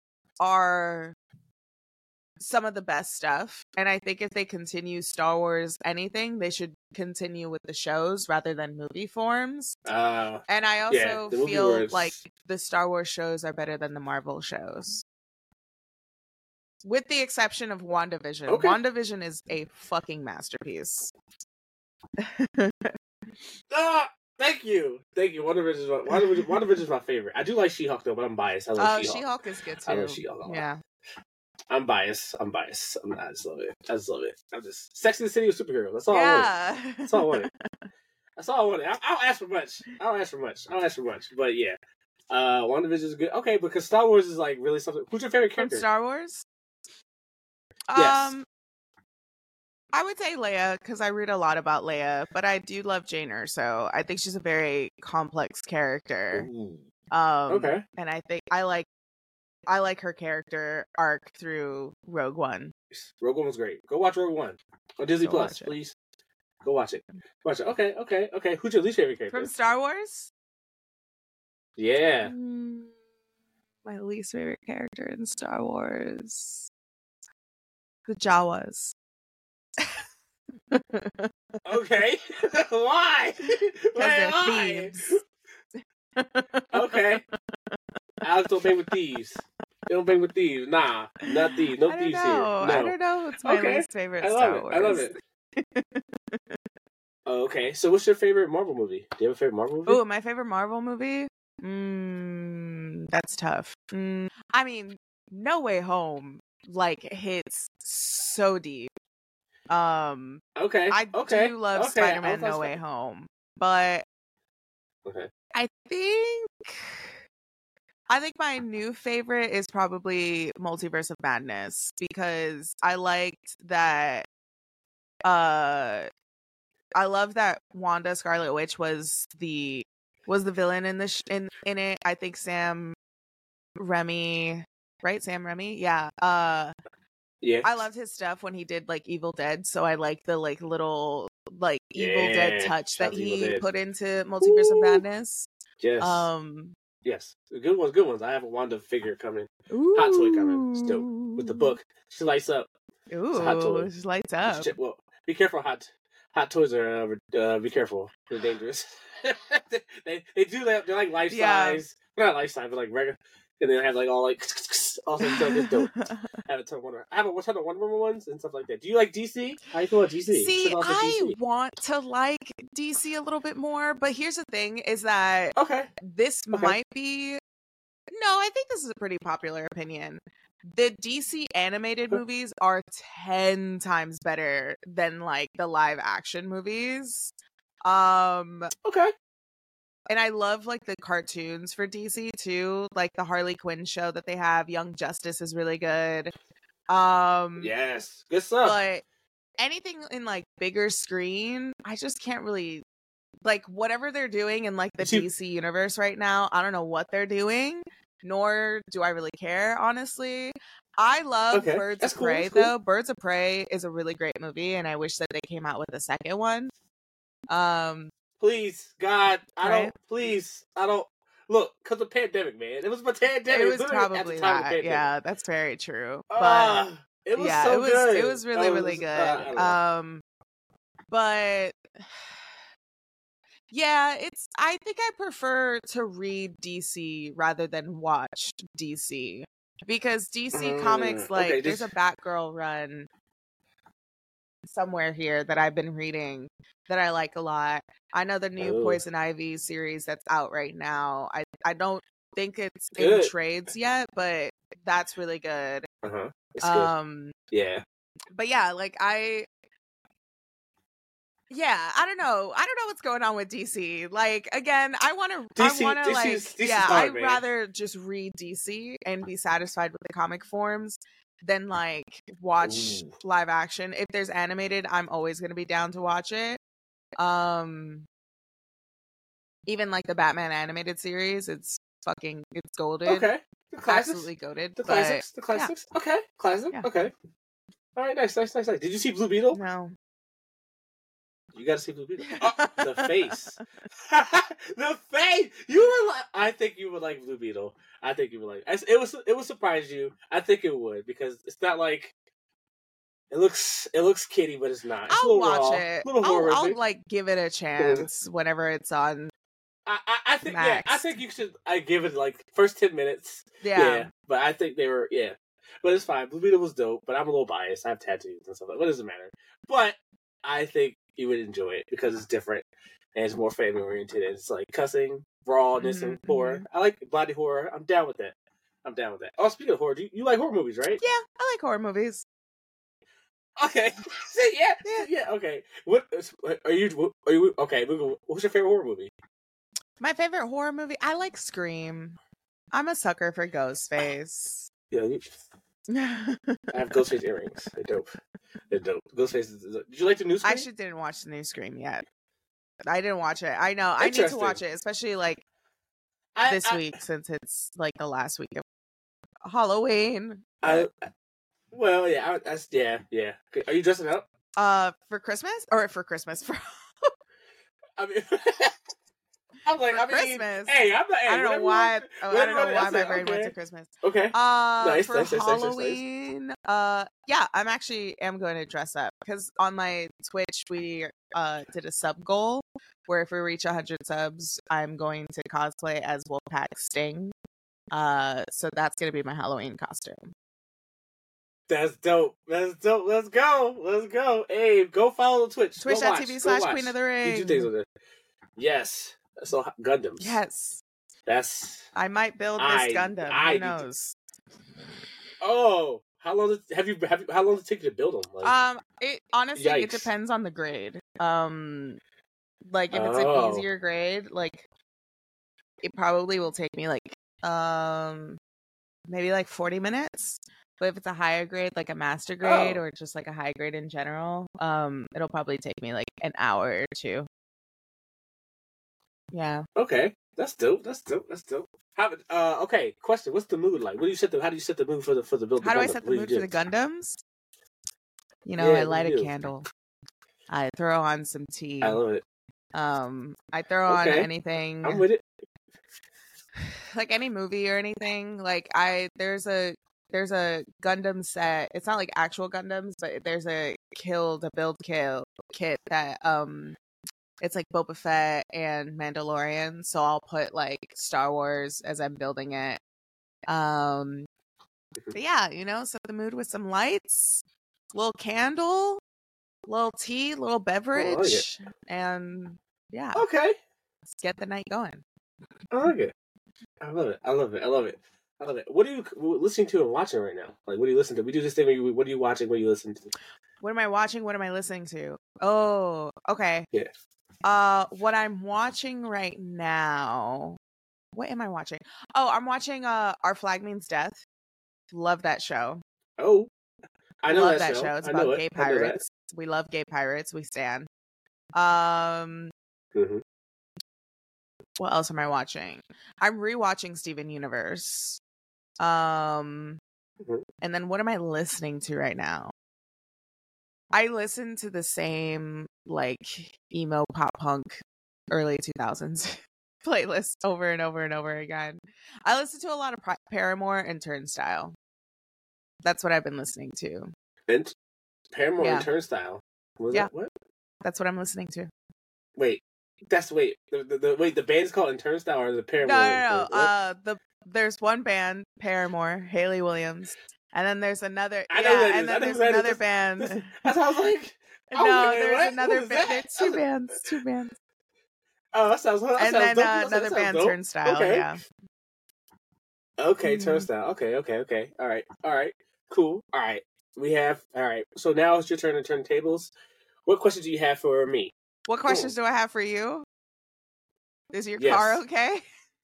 are some of the best stuff. And I think if they continue Star Wars anything, they should continue with the shows rather than movie forms. Uh, And I yeah, also the movie feel was- like the Star Wars shows are better than the Marvel shows. With the exception of WandaVision. Okay. WandaVision is a fucking masterpiece. ah, thank you, thank you. WandaVision is my, WandaVision, WandaVision is my favorite. I do like She-Hulk though, but I'm biased. I love Oh, She-Hulk. She-Hulk is good too. I love She-Hulk a lot. Yeah. I'm biased. I'm biased. I'm, I just love it. I just love it. I'm just Sex and the City with superheroes. That's all I wanted. Yeah. That's all I wanted. That's all I wanted. I, I don't ask for much. I don't ask for much. I don't ask for much. But yeah, uh, WandaVision is good. Okay, because Star Wars is like really something. Who's your favorite From character? Star Wars? Yes. Um, I would say Leia because I read a lot about Leia, but I do love Jane Erso. I think she's a very complex character. Ooh. Um, Okay. and I think I like I like her character arc through Rogue One. Rogue One was great. Go watch Rogue One on Disney Go Plus, watch it. please. Go watch it. Watch it. Okay, okay, okay. Who's your least favorite character? From Star Wars? Yeah. Mm, my least favorite character in Star Wars. The Jawas. Okay. Why? Because Why? they're Why? thieves. Okay. Alex don't bang with thieves. They don't bang with thieves. Nah, not thieves. No I don't thieves know. here. I No. don't know. It's my Okay. least favorite I love Star it. Wars. I love it. Oh, okay. So, what's your favorite Marvel movie? Do you have a favorite Marvel movie? Oh, my favorite Marvel movie? Mm, that's tough. Mm, I mean, No Way Home like hits so deep. Um, Okay. I okay. do love okay. Spider-Man I No was Way like- Home, but Okay. I think I think my new favorite is probably Multiverse of Madness because I liked that uh I love that Wanda Scarlet Witch was the was the villain in the sh- in in it. I think Sam Remy, right? Sam Remy, yeah. Uh, Yeah. I loved his stuff when he did like Evil Dead, so I like the like little like Evil Dead Yeah. touch Shout that out to Evil he Dead. put into Multiverse of Ooh. Madness. Yes. Um, yes. Good ones. Good ones. I have a Wanda figure coming. Hot toy coming. It's dope. With the book. She lights up. Ooh, It's a hot toy. just lights up. She- Well, be careful. Hot hot toys are. Uh, uh, be careful. They're dangerous. they they do that. They're like life Yeah. size. Not life size, but like regular. And they have like all like all sorts of stuff. It's dope. I have a ton of Wonder. I have a ton of Wonder Woman ones and stuff like that. Do you like D C? How you feel about D C? See, Also I D C. want to like D C a little bit more, but here's the thing: is that Okay. this Okay. might be. No, I think this is a pretty popular opinion. The D C animated Okay. movies are ten times better than like the live action movies. Um, Okay. and I love like the cartoons for D C too, like the Harley Quinn show that they have. Young Justice is really good. Um, Yes. Good stuff. but anything in like bigger screen, I just can't really like whatever they're doing in like the See- D C universe right now. I don't know what they're doing, nor do I really care, honestly. I love Okay, Birds that's of cool, Prey that's cool. though. Birds of Prey is a really great movie, and I wish that they came out with a second one. Um, Please, God, I Right? don't. Please, I don't. Look, because of the pandemic, man. It was my pandemic. it was literally at probably the time of the that. pandemic. Yeah, that's very true. But Ah, it was yeah, so it was good. it was really Oh, really was- good. uh, I don't know. Um, but yeah, it's. I think I prefer to read D C rather than watch D C because D C Mm, comics, like, okay, there's this- a Batgirl run somewhere here that I've been reading that I like a lot. I know the new Oh. Poison Ivy series that's out right now. I I don't think it's Good. in trades yet, but that's really good. Uh-huh. It's good. Um, Yeah. but yeah, like I. Yeah, I don't know. I don't know what's going on with D C. Like, again, I want to. I D C want to D C like. is- D C is yeah, hard, I'd man. rather just read D C and be satisfied with the comic forms than like watch Ooh. live action. If there's animated, I'm always gonna be down to watch it. Um, even like the Batman animated series, it's fucking it's golden. Okay. The classics. Absolutely goaded. The but classics. The classics. Okay. Classic. Yeah. Okay. All right. Nice. Nice. Nice. Nice. Did you see Blue Beetle? No. You gotta see Blue Beetle. Oh, the face. The face. You were like. I think you would like Blue Beetle. I think you would like. I- It was. It would surprise you. I think it would because it's not like. It looks. It looks kiddie, but it's not. It's a I'll little watch raw, it. Little I'll, I'll horrific. like give it a chance whenever it's on. I, I, I think. Yeah. I Max. think you should. I give it like first ten minutes. Yeah. But I think they were. Yeah. But it's fine. Blue Beetle was dope, but I'm a little biased. I have tattoos and stuff. Like, what does it matter? But I think you would enjoy it because it's different and it's more family oriented. And it's like cussing, rawness, and Mhm, horror. I like body horror. I'm down with that. I'm down with that. Oh, speaking of horror, do you, you like horror movies, right? Yeah, I like horror movies. Okay. See, yeah, yeah, yeah. Okay. What are you? Are you okay? What's your favorite horror movie? My favorite horror movie, I like Scream. I'm a sucker for Ghostface. Yeah, you, I have Ghostface earrings. They're dope. They're dope. Ghostface. Is, did you like the new? I Scream? actually didn't watch the new Scream yet. I didn't watch it. I know. I need to Interesting. watch it, especially like I, this I, week since it's like the last week of Halloween. I, well, yeah, I, that's yeah, yeah. Are you dressing up? Uh, for Christmas or for Christmas for I mean, I'm like, For I mean, Christmas. hey, I'm not. Hey, I don't know whatever you why. want- oh, I whatever don't you know want- why I my said, brain went okay. to Christmas. Okay. Uh, Nice, for nice, nice, nice, nice, nice. Halloween, uh, yeah, I'm actually am going to dress up because on my Twitch we uh did a sub goal where if we reach one hundred subs, I'm going to cosplay as Wolfpack Sting. Uh, so that's gonna be my Halloween costume. That's dope. That's dope. Let's go. Let's go. Hey, go follow the Twitch. Go watch. Twitch.tv Go slash watch. Queen of the You do Ring. things with it. Yes. So Gundams. Yes, That's. I might build this I- Gundam. I Who need to- knows? Oh, how long did have you have you, how long did it take you to build them? Like, Um, it honestly it Yikes. depends on the grade. Um, like if it's Oh. an easier grade, like it probably will take me like um maybe like forty minutes. But if it's a higher grade, like a master grade Oh. or just like a high grade in general, um, it'll probably take me like an hour or two. Yeah. Okay, that's dope. That's dope. That's dope. How? Uh, okay. Question: what's the mood like? What do you set the? How do you set the mood for the for the build? How do I Gundam? set the What do mood you for the do? Gundams? You know, Yeah, I what light do a you do? candle. I throw on some tea. I love it. Um, I throw on Okay. anything. I'm with it. Like any movie or anything. Like I there's a there's a Gundam set. It's not like actual Gundams, but there's a killed a build kill kit that um it's like Boba Fett and Mandalorian. So I'll put like Star Wars as I'm building it. Um but yeah, you know, set the mood with some lights, little candle, little tea, little beverage, and yeah, Okay, let's get the night going. I like it. I love it. I love it. I love it. I love it. What are you listening to and watching right now? Like, what do you listen to? We do this thing where you, what are you watching? What are you listening to? What am I watching? What am I listening to? Oh, okay. Yeah. Uh, what I'm watching right now. What am I watching? Oh, I'm watching uh Our Flag Means Death. Love that show. Oh, I know love that, that show. show. It's I know about it. gay I know that. pirates. We love gay pirates. We stand. Um, Mhm. what else am I watching? I'm rewatching Steven Universe. Um, Mhm. and then what am I listening to right now? I listen to the same like emo pop punk early two thousands playlist over and over and over again. I listen to a lot of Pri- Paramore and Turnstile. That's what I've been listening to. And Paramore Yeah. and Turnstile. Was Yeah. that what? That's what I'm listening to. Wait, that's wait. The, the, the wait. The band's called in Turnstile or the Paramore? No, no, and no. Turn- what? Uh, the there's one band, Paramore, Haley Williams, and then there's another. I know yeah, that and is. I then know there's that is. another That's- band. that's- That's how I was like. I was no, like, wait, there's what? another What is band. that? There's two bands. Two bands. Oh, that sounds. That And sounds then dope. uh, That sounds- another that sounds band, dope. Turnstile. Okay. Yeah. Okay, Mhm. Turnstile. Okay, okay, okay. All right, all right. Cool. All right. We have. All right. So now it's your turn to turn tables. What questions do you have for me? What questions do I have for you? Is your Yes. car okay?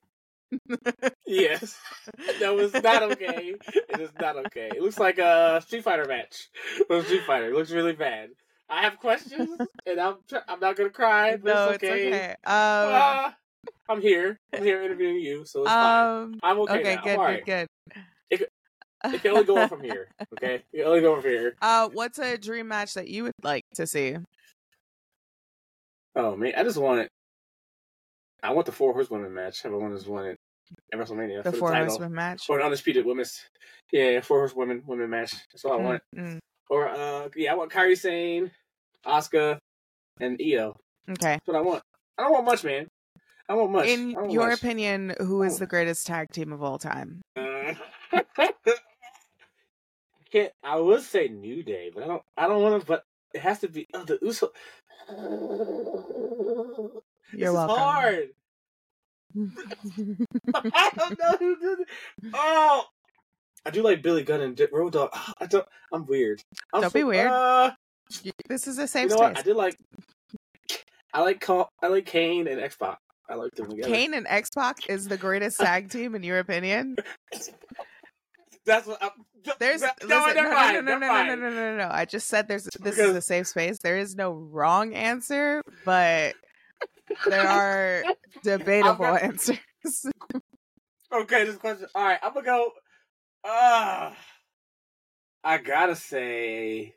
Yes. No, it's not okay. It is not okay. It looks like a Street Fighter match. A Street Fighter. It looks really bad. I have questions, and I'm tr- I'm not gonna cry. But no, it's okay. it's okay. Um, Ah, I'm here. I'm here interviewing you, so it's fine. um, I'm okay, okay, now. good, I'm all right. good, It good. It can only go on from here. Okay, it can only go from here. Uh, what's a dream match that you would like to see? Oh man, I just want it. I want the four horsewomen match. Everyone has wanted at WrestleMania The for Four the title, Horsemen match. or an undisputed women's. Yeah, four horsewomen women match. That's all I want. Mm, Or uh, yeah, I want Kairi Sane, Asuka, and Io. okay. That's what I want. I don't want much, man. I don't want much. In I don't want your much. opinion, who is Oh. the greatest tag team of all time? Uh, I can't. I would say New Day, but I don't. I don't want to. But it has to be. Oh, the Uso. This You're is welcome. hard. I don't know who did it. Oh, I do like Billy Gunn and Road Dogg. I don't. I'm weird. I'm Don't so, be weird. Uh, This is a you safe know what? I space. did like. I like. Col- I like Kane and X-Pac. I like them together. Kane and X-Pac is the greatest tag team in your opinion? That's what. I'm, There's no, listen, no, no, never no, mind, no, no, never no, no, no, mind. no, no, no. I just said there's this Because- is a safe space. There is no wrong answer, but there are debatable got- answers. Okay, this question. All right, I'm gonna go. Uh, I gotta say,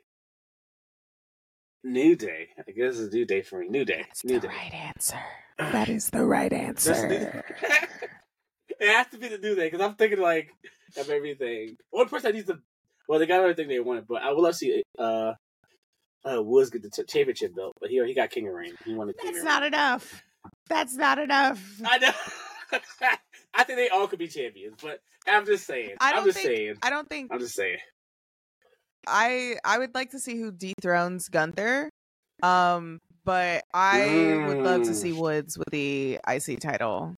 New Day. I guess it's New Day for me. New Day. That's New the Day. right answer. That is the right That's the New- answer. It has to be the New Day because I'm thinking like of everything. One person that needs to. Well, they got everything they wanted, but I would love to see uh, uh Woods get the t- championship belt, but he he got King of Reign. He wanted King That's of not Reign. enough. That's not enough. I know. I think they all could be champions, but I'm just saying. I don't I'm just think- saying. I don't think I'm just saying. I I would like to see who dethrones Gunther. Um, but I would love to Mm. see Woods with the I C title.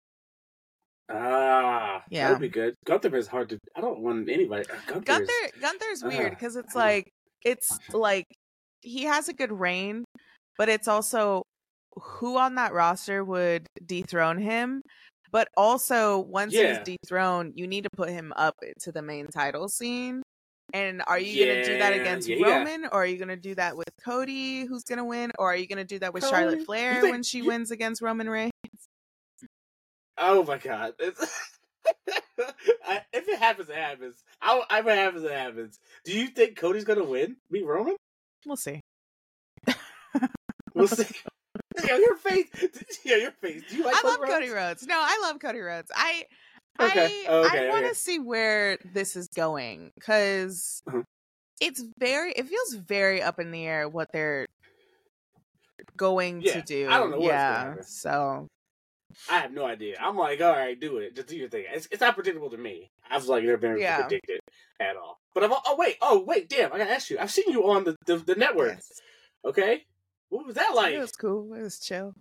Ah, Yeah. that'd be good. Gunther is hard to. I don't want anybody. Gunther. Gunther is- Gunther's weird Ah, because it's I don't know. like it's like he has a good reign, but it's also who on that roster would dethrone him. But also, once he's Yeah. dethroned, you need to put him up to the main title scene. And are you going to do that Yeah, against yeah, he got- Roman, or are you going to do that with Cody, who's going to win, or are you going to do that with Cody? Charlotte You Flair think- when she you- wins against Roman Reigns? Oh my god! It's- I, if it happens, it happens. I, I, if it happens, it happens. Do you think Cody's gonna win? Beat Roman? We'll see. We'll see. Yo, your face. Yeah, your face. Do you like I Cody love Cody Rhodes? Rhodes. No, I love Cody Rhodes. I Okay. I, Oh, okay, I want to okay. see where this is going because Uh-huh. it's very. It feels very up in the air what they're going Yeah, to do. I don't know what's gonna yeah. happen. So I have no idea. I'm like, all right, do it. Just do your thing. It's, it's not predictable to me. I was like, never been able Yeah. to predict it at all. But I've, oh wait, oh wait, damn! I gotta ask you. I've seen you on the the, the network. yes. Okay, what was that like? It was cool. It was chill.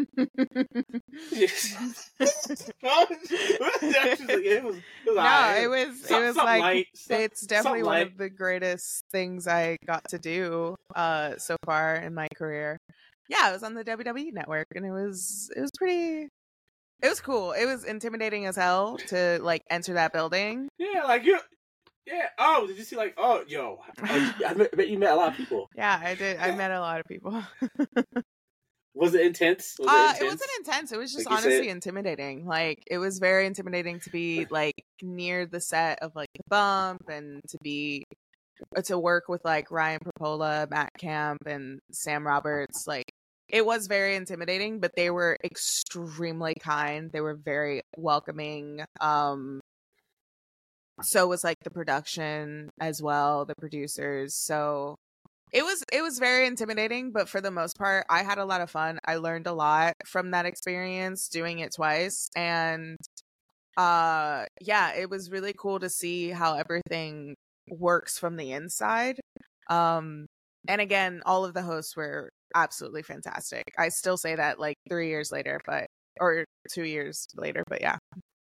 it was, it was No, alright. it was. Some- It was something like light, some- it's definitely something one light. of the greatest things I got to do uh so far in my career. Yeah, I was on the W W E network and it was it was pretty it was cool. It was intimidating as hell to like enter that building. Yeah, like you. Yeah. Oh, did you see? Like, oh, yo, I, I bet- bet you met a lot of people. Yeah, I did. I met a lot of people. Was it intense? Was Uh, it it intense? wasn't intense. It was just Like you said? honestly intimidating. Like it was very intimidating to be like near the set of like the bump and to be uh, to work with like Ryan Propola, Matt Camp, and Sam Roberts. Like it was very intimidating, but they were extremely kind. They were very welcoming. Um, so was like the production as well, the producers. So it was it was very intimidating, but for the most part, I had a lot of fun. I learned a lot from that experience doing it twice, and uh, yeah, it was really cool to see how everything works from the inside. Um, and again, all of the hosts were absolutely fantastic. I still say that like three years later, but or two years later, but yeah.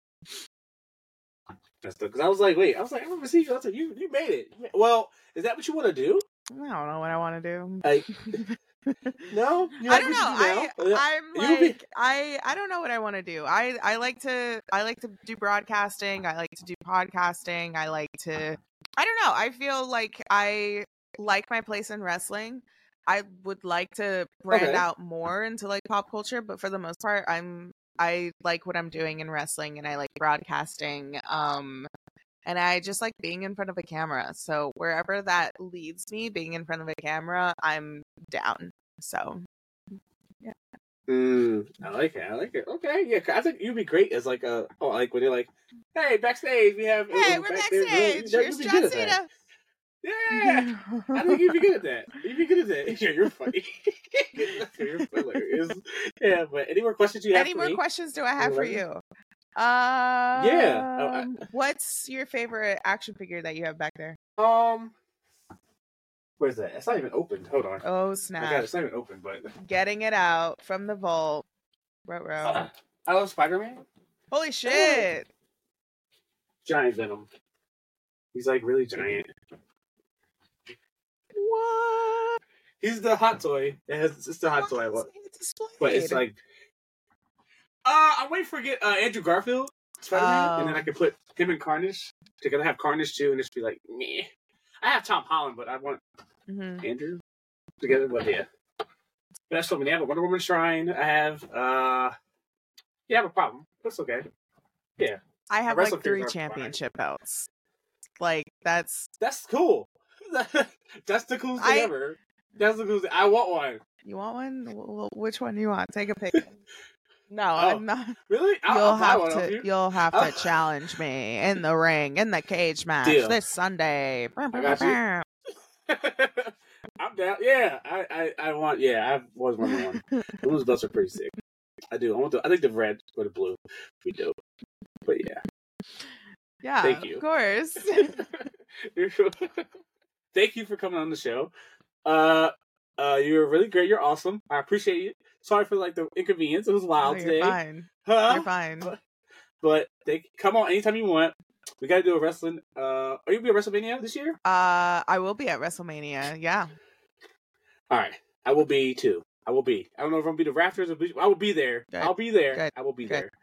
That's because I was like, wait, I was like, I remember seeing you. I was like, you, you made it. Well, is that what you want to do? I don't know what I want to do. Like, no, you I like don't what know. you do I now? I'm You be- like I I don't know what I want to do. I I like to I like to do broadcasting. I like to do podcasting. I like to I don't know. I feel like I like my place in wrestling. I would like to brand Okay. out more into like pop culture, but for the most part, I'm I like what I'm doing in wrestling and I like broadcasting. Um and I just like being in front of a camera. So wherever that leads me, being in front of a camera, I'm down. So Mm, I like it. I like it. Okay, yeah. 'cause I think you'd be great as like a oh, like when you're like, hey, backstage we have. hey, we're back there, backstage. you'd Here's be John good at that. Cena. Yeah, I think you'd be good at that. You'd be good at that. Yeah, you're funny. You're hilarious. Yeah, but any more questions you have Any for more me? questions do I have for Any you? Um, Yeah. Oh, I- what's your favorite action figure that you have back there? Um, where's that? It's not even opened. Hold on. Oh I got snap! it. It's not even open, but Getting it out from the vault. Ruh-roh. I love Spider-Man. Holy shit! Giant Venom. He's like really giant. What? He's the hot toy. It has it's the hot toy I want. It's displayed. But it's like uh I'm waiting for get uh, Andrew Garfield Spider-Man, and then Oh. I can put him and Carnage together. Have Carnage too, and just be like, meh. I have Tom Holland, but I want Mhm. Andrew together. But yeah, but that's so many. I have a Wonder Woman shrine. I have uh, yeah, I have a problem. That's okay. Yeah, I have wrestle like three figures are fine. championship belts. Like that's that's cool. That's the coolest thing I- ever. That's the coolest thing. I want one. you want one? Wh- wh- Which one do you want? Take a pick. No, Oh, I'm not. Really? I'll, You'll I'll buy have one off to. you. You'll have I'll- to challenge me in the ring in the cage match Deal. this Sunday. got you. I'm down. Yeah, I, I, I want. Yeah, I've always wanted one. Those belts are pretty sick. I do. I want the. I think the red or the blue would be dope. But yeah, Yeah, Thank you. of course. thank you for coming on the show. Uh, uh, you're really great. You're awesome. I appreciate it. Sorry for like the inconvenience. It was No, wild you're today. fine. Huh? You're fine. But they come on anytime you want. We got to do a wrestling. Uh, are you gonna be at WrestleMania this year? Uh, I will be at WrestleMania. Yeah. All right, I will be too. I will be. I don't know if I'm gonna be the Raptors or be, I will be there. Good. I'll be there. Good. I will be Good. there.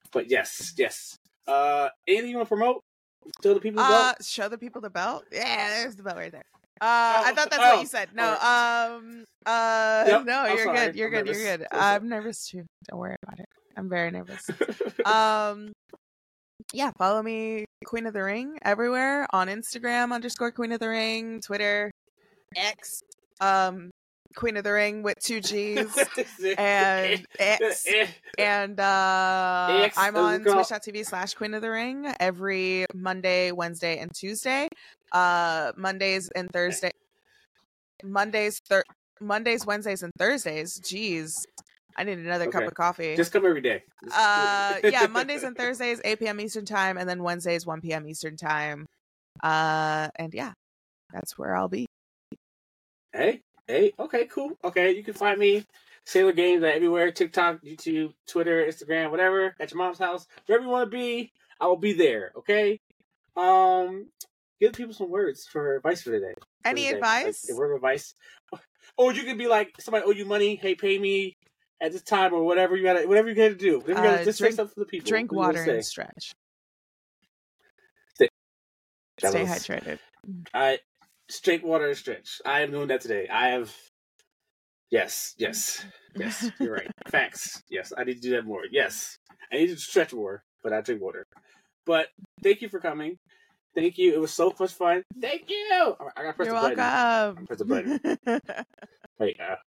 but yes, yes. Uh, anything you want to promote? Tell the people Uh, about. show the people the belt. Yeah, there's the belt right there. Uh, Oh, I thought that's oh, what you said. No, alright. um, uh, Yep, no, I'm you're sorry. good. You're I'm good. You're nervous. good. So sorry. I'm nervous too. Don't worry about it. I'm very nervous. Um, yeah, follow me, Queen of the Ring, everywhere on Instagram underscore Queen of the Ring, Twitter, X, um, Queen of the Ring with two G's and X. And uh, X, I'm what is it on called? twitch.tv slash Queen of the Ring every Monday, Wednesday, and Tuesday. Uh, Mondays and Thursday. Mondays, thir- Mondays, Wednesdays, and Thursdays. Jeez, I need another cup Okay. of coffee. Just come every day. Just- Uh, yeah, Mondays and Thursdays, eight p.m. Eastern time, and then Wednesdays, one p.m. Eastern time. Uh, and yeah, that's where I'll be. Hey, hey, okay, cool. Okay, you can find me, Sailor Games, at everywhere: TikTok, YouTube, Twitter, Instagram, whatever. At your mom's house, wherever you want to be, I will be there. Okay. Um, give people some words for advice for today. for Any the day. advice? Like, a word of advice, or you can be like, somebody owe you money. Hey, pay me at this time, or whatever you gotta, whatever you gotta do. Whatever you gotta, Uh, just drink- say something for the people. Drink What do you wanna water and say? stretch. That Stay was- hydrated. I straight water and stretch. I am doing that today. I have. Yes, yes, yes. You're right. Facts. Yes, I need to do that more. Yes, I need to stretch more, but I drink water. But thank you for coming. Thank you. It was so much fun. Thank you. All right, I gotta press You're the button. welcome. Press the button. Wait. Uh,